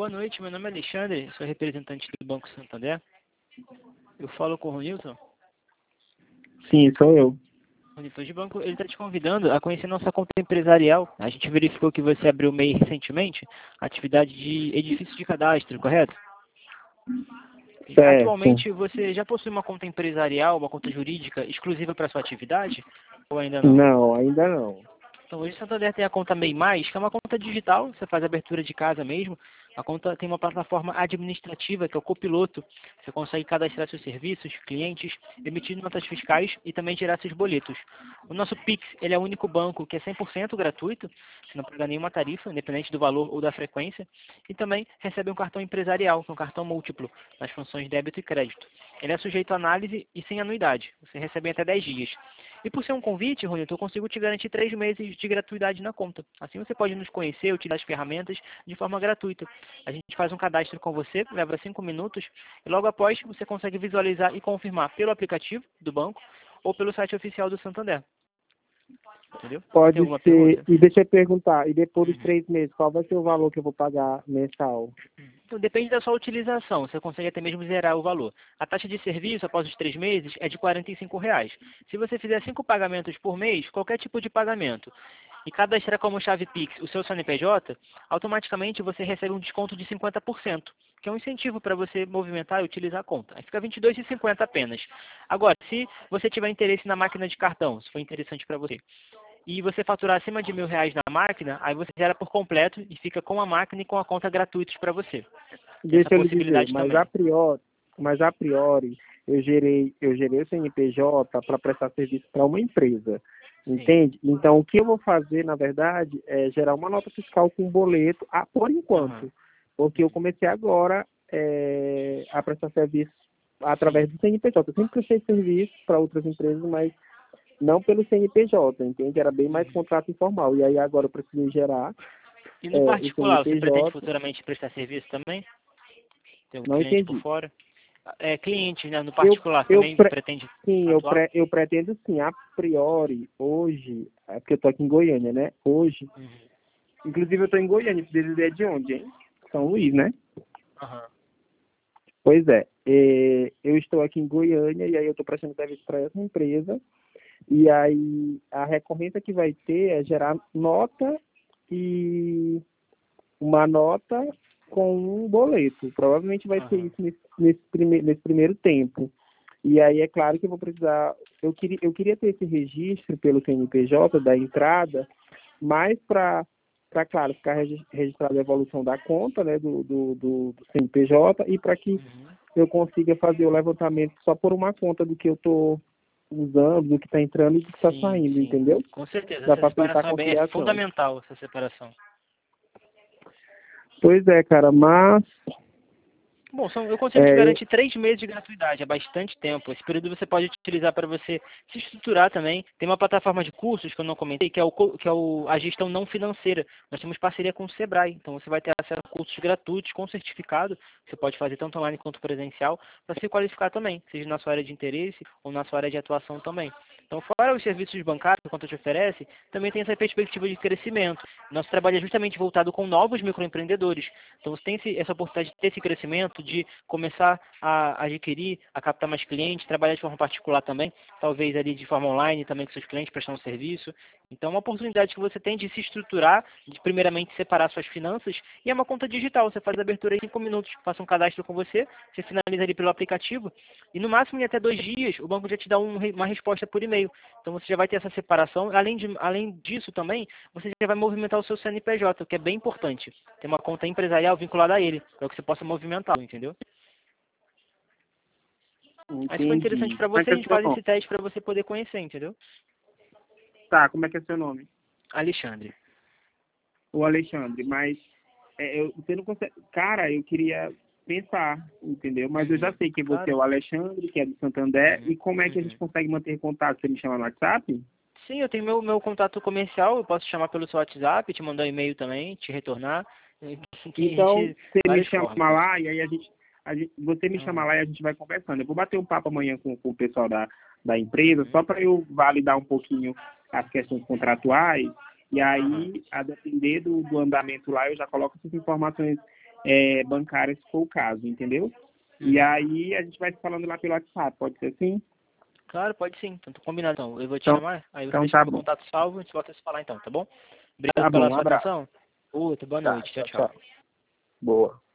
Boa noite, meu nome é Alexandre, sou representante do Banco Santander. Eu falo com o Ronilson. Sim, sou eu. Ronilson, de banco, ele está te convidando a conhecer nossa conta empresarial. A gente verificou que você abriu o MEI recentemente, atividade de edifício de cadastro, correto? Certo. Atualmente, você já possui uma conta empresarial, uma conta jurídica exclusiva para sua atividade? Ou ainda não? Não, ainda não. Então, hoje o Santander tem a conta MEI+, que é uma conta digital, você faz abertura de casa mesmo. A conta tem uma plataforma administrativa, que é o Copiloto. Você consegue cadastrar seus serviços, clientes, emitir notas fiscais e também gerar seus boletos. O nosso Pix, ele é o único banco que é 100% gratuito, você não paga nenhuma tarifa, independente do valor ou da frequência. E também recebe um cartão empresarial, que é um cartão múltiplo, nas funções débito e crédito. Ele é sujeito a análise e sem anuidade. Você recebe em até 10 dias. E por ser um convite, Ronilton, eu consigo te garantir 3 meses de gratuidade na conta. Assim você pode nos conhecer, utilizar as ferramentas de forma gratuita. A gente faz um cadastro com você, leva 5 minutos, e logo após você consegue visualizar e confirmar pelo aplicativo do banco ou pelo site oficial do Santander. Entendeu? Tem Pode alguma ser. pergunta? E deixa eu perguntar, e depois dos 3 meses, qual vai ser o valor que eu vou pagar mensal? Então, depende da sua utilização, você consegue até mesmo zerar o valor. A taxa de serviço após os 3 meses é de R$ 45. Se você fizer 5 pagamentos por mês, qualquer tipo de pagamento, e cadastrar como chave Pix o seu CNPJ, automaticamente você recebe um desconto de 50%, que é um incentivo para você movimentar e utilizar a conta. Aí fica R$ 22,50 apenas. Agora, se você tiver interesse na máquina de cartão, se for interessante para você, e você faturar acima de R$ 1.000 na máquina, aí você gera por completo e fica com a máquina e com a conta gratuitos para você. Tem essa Deixa eu lhe dizer, possibilidade também. mas a priori eu gerei o CNPJ para prestar serviço para uma empresa. Sim. Entende? Então, o que eu vou fazer, na verdade, é gerar uma nota fiscal com boleto, por enquanto. Aham. Porque eu comecei agora a prestar serviço através do CNPJ. Eu sempre prestei serviço para outras empresas, mas não pelo CNPJ, entende? Era bem mais contrato informal. E aí agora eu precisei gerar E no o particular, você pretende CNPJ. futuramente prestar serviço também? Tem algum Não cliente por entendi. fora? Cliente, né, no Eu, particular eu, também pre- pretende sim, atuar? eu pretendo sim, a priori, hoje, é porque eu tô aqui em Goiânia, né? Hoje, Uhum. inclusive eu tô em Goiânia, você é de onde, hein? São Luís, né? Aham. Pois é, eu estou aqui em Goiânia e aí eu tô prestando serviço para essa empresa e aí a recorrência que vai ter é gerar nota e uma nota com um boleto. Provavelmente vai ser Aham. isso nesse primeiro tempo. E aí é claro que eu vou precisar. Eu queria ter esse registro pelo CNPJ da entrada, mais claro, ficar registrado a evolução da conta, né, do CNPJ, e para que Uhum. eu consiga fazer o levantamento só por uma conta do que eu estou usando, do que está entrando e do que está Sim, saindo, sim. entendeu? Com certeza, Para essa facilitar a separação é conciliação. fundamental, essa separação. Pois é, cara, mas Bom, eu consigo te é, garantir 3 meses de gratuidade, é bastante tempo. Esse período você pode utilizar para você se estruturar também. Tem uma plataforma de cursos que eu não comentei, a gestão não financeira. Nós temos parceria com o Sebrae, então você vai ter acesso a cursos gratuitos com certificado. Você pode fazer tanto online quanto presencial para se qualificar também, seja na sua área de interesse ou na sua área de atuação também. Então, fora os serviços bancários que a conta te oferece, também tem essa perspectiva de crescimento. Nosso trabalho é justamente voltado com novos microempreendedores. Então, você tem essa oportunidade de ter esse crescimento, de começar a adquirir, a captar mais clientes, trabalhar de forma particular também, talvez ali de forma online também com seus clientes, prestando serviço. Então, é uma oportunidade que você tem de se estruturar, de primeiramente separar suas finanças, e é uma conta digital. Você faz a abertura em 5 minutos, faça um cadastro com você finaliza ali pelo aplicativo, e no máximo em até 2 dias, o banco já te dá uma resposta por e-mail. Então, você já vai ter essa separação. Além disso também, você já vai movimentar o seu CNPJ, o que é bem importante. Ter uma conta empresarial vinculada a ele, para que você possa movimentá-lo, entendeu? Aí se for interessante entendi. para Como é você, que a é gente seu faz nome? esse teste para você poder conhecer, entendeu? Tá, como é que é seu nome? Alexandre. O Alexandre, mas você não consegue. Cara, eu queria pensar, entendeu? Mas eu já Uhum. sei que você é Claro. o Alexandre, que é do Santander, Uhum. e como é que a gente Uhum. consegue manter contato? Você me chama no WhatsApp? Sim, eu tenho meu contato comercial, eu posso te chamar pelo seu WhatsApp, te mandar um e-mail também, te retornar. Que a Então, gente. você me Várias chama formas. lá e aí você me chama Uhum. lá e a gente vai conversando. Eu vou bater um papo amanhã com o pessoal da empresa, Uhum. só para eu validar um pouquinho as questões contratuais, e Aham. aí, a depender do andamento lá, eu já coloco essas informações bancária, se for o caso, entendeu? E aí a gente vai se falando lá pelo WhatsApp, pode ser assim? Claro, pode sim. Então, tô combinado. Então, eu vou te Então, chamar, aí você então deixa tá meu bom. contato salvo, a gente volta a se falar então, tá bom? Tá Obrigado bom, pela um sua abraço. atenção. Outra, boa Tá, noite. Tchau, tchau, tchau. tchau. Boa.